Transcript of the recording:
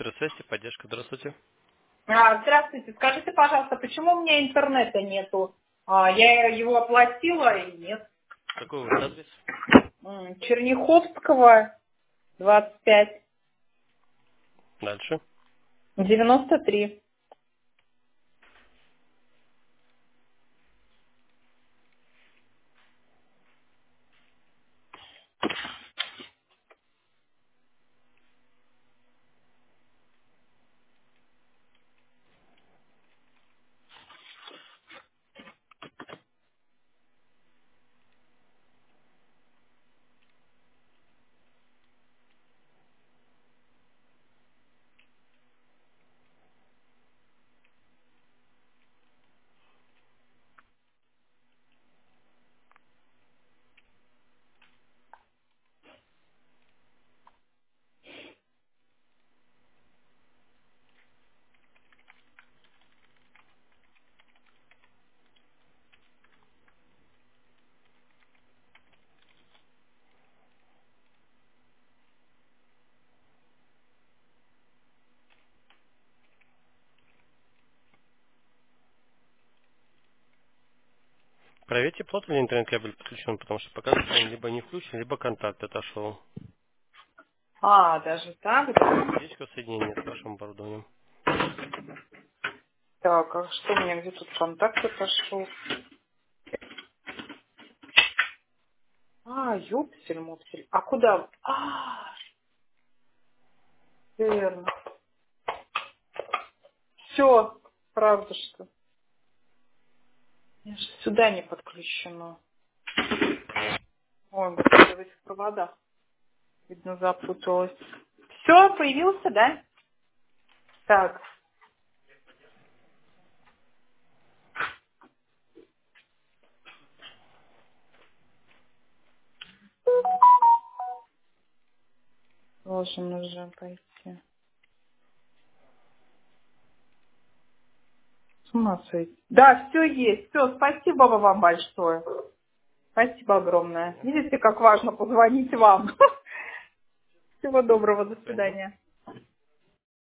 Центр связи, поддержка. Здравствуйте. Здравствуйте. Скажите, пожалуйста, почему у меня интернета нету? Я его оплатила и нет. Какой у вас адрес? Черняховского, 25, Дальше. 93. Проверьте плотно, ли интернет-кабель подключен, потому что показывает, что он либо не включен, либо контакт отошел. Даже так, да? Есть соединение с вашим оборудованием. Так, а что у меня, где тут контакт пошел? Ёпсель-мопсель. А куда? Верно. Все, правда что? Мне же сюда не подключено. Ой, господи, в этих проводах. Видно, запуталась. Все, появился, да? Так, должен уже пойти. С ума сойти. Да, все есть. Все, спасибо вам большое. Спасибо огромное. Видите, как важно позвонить вам. Всего доброго, до До свидания. свидания.